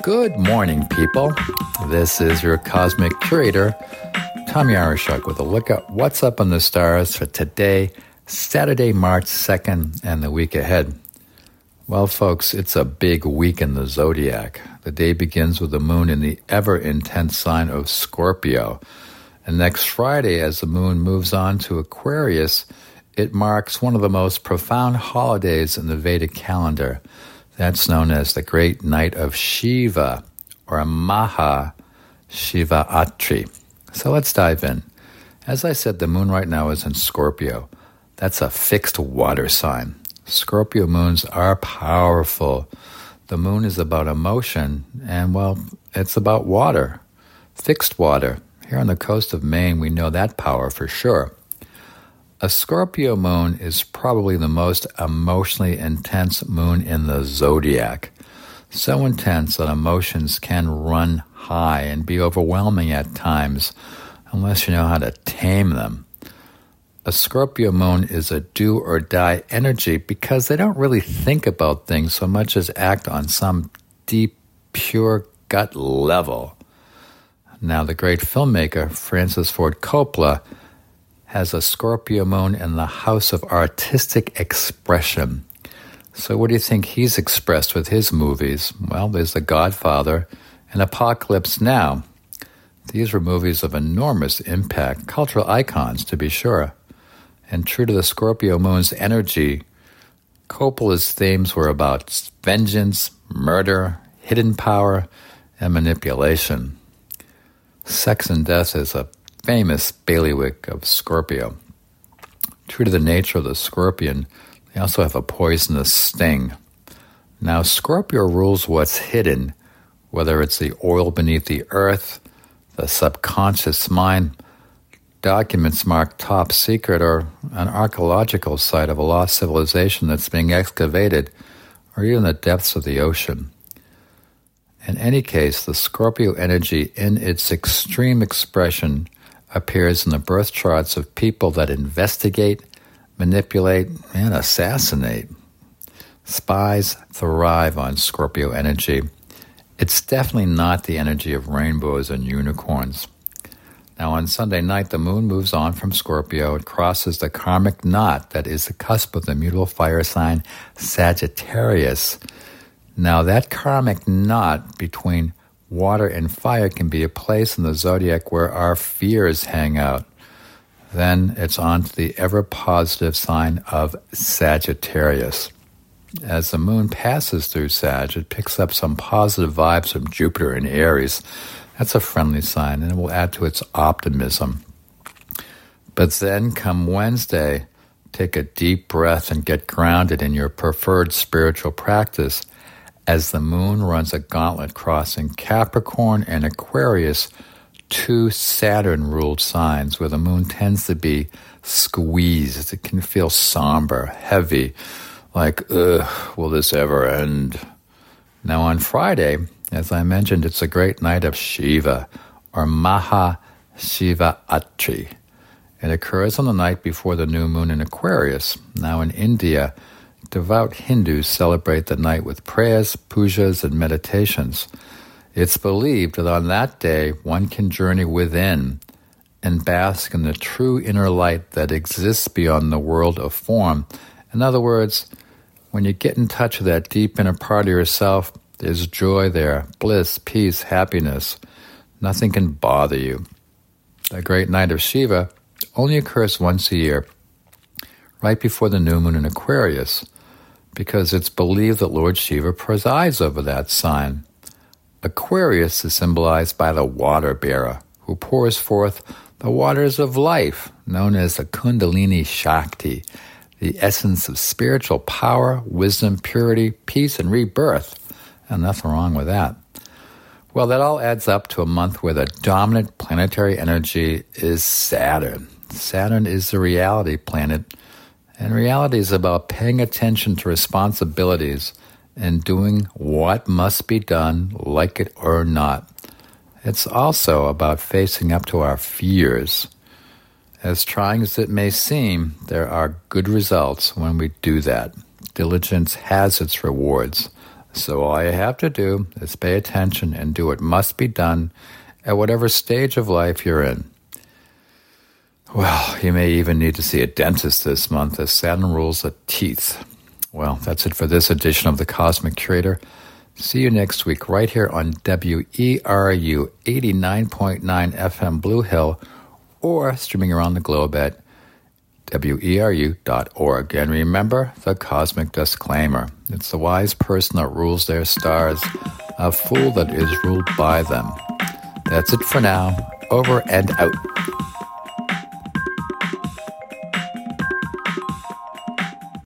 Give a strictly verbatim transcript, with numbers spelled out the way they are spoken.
Good morning, people. This is your cosmic curator, Tommy Arishuk, with a look at what's up in the stars for today, Saturday, March second, and the week ahead. Well, folks, it's a big week in the zodiac. The day begins with the moon in the ever-intense sign of Scorpio. And next Friday, as the moon moves on to Aquarius, it marks one of the most profound holidays in the Vedic calendar. That's known as the Great Night of Shiva, or Maha Shivaratri. So let's dive in. As I said, the moon right now is in Scorpio. That's a fixed water sign. Scorpio moons are powerful. The moon is about emotion, and, well, it's about water. Fixed water. Here on the coast of Maine, we know that power for sure. A Scorpio moon is probably the most emotionally intense moon in the zodiac. So intense that emotions can run high and be overwhelming at times, unless you know how to tame them. A Scorpio moon is a do-or-die energy because they don't really think about things so much as act on some deep, pure gut level. Now, the great filmmaker Francis Ford Coppola has a Scorpio moon in the house of artistic expression. So what do you think he's expressed with his movies? Well, there's The Godfather and Apocalypse Now. These were movies of enormous impact, cultural icons to be sure. And true to the Scorpio moon's energy, Coppola's themes were about vengeance, murder, hidden power, and manipulation. Sex and death is a famous bailiwick of Scorpio. True to the nature of the scorpion, they also have a poisonous sting. Now, Scorpio rules what's hidden, whether it's the oil beneath the earth, the subconscious mind, documents marked top secret, or an archaeological site of a lost civilization that's being excavated, or even the depths of the ocean. In any case, the Scorpio energy in its extreme expression appears in the birth charts of people that investigate, manipulate, and assassinate. Spies thrive on Scorpio energy. It's definitely not the energy of rainbows and unicorns. Now, on Sunday night, the moon moves on from Scorpio. It crosses the karmic knot that is the cusp of the mutable fire sign Sagittarius. Now, that karmic knot between water and fire can be a place in the zodiac where our fears hang out. Then it's on to the ever-positive sign of Sagittarius. As the moon passes through Sag, it picks up some positive vibes from Jupiter and Aries. That's a friendly sign, and it will add to its optimism. But then, come Wednesday, take a deep breath and get grounded in your preferred spiritual practice, as the moon runs a gauntlet crossing Capricorn and Aquarius, two Saturn-ruled signs where the moon tends to be squeezed. It can feel somber, heavy, like, ugh, will this ever end? Now on Friday, as I mentioned, it's a great night of Shiva, or Maha Shivaratri. It occurs on the night before the new moon in Aquarius. Now in India, devout Hindus celebrate the night with prayers, pujas, and meditations. It's believed that on that day, one can journey within and bask in the true inner light that exists beyond the world of form. In other words, when you get in touch with that deep inner part of yourself, there's joy there, bliss, peace, happiness. Nothing can bother you. The great night of Shiva only occurs once a year, right before the new moon in Aquarius, because it's believed that Lord Shiva presides over that sign. Aquarius is symbolized by the water bearer, who pours forth the waters of life, known as the Kundalini Shakti, the essence of spiritual power, wisdom, purity, peace, and rebirth. And nothing wrong with that. Well, that all adds up to a month where the dominant planetary energy is Saturn. Saturn is the reality planet, and reality is about paying attention to responsibilities and doing what must be done, like it or not. It's also about facing up to our fears. As trying as it may seem, there are good results when we do that. Diligence has its rewards. So all you have to do is pay attention and do what must be done at whatever stage of life you're in. Well, you may even need to see a dentist this month as Saturn rules the teeth. Well, that's it for this edition of The Cosmic Curator. See you next week right here on W E R U eighty-nine point nine F M Blue Hill or streaming around the globe at W E R U dot org. And remember the cosmic disclaimer. It's the wise person that rules their stars, a fool that is ruled by them. That's it for now. Over and out.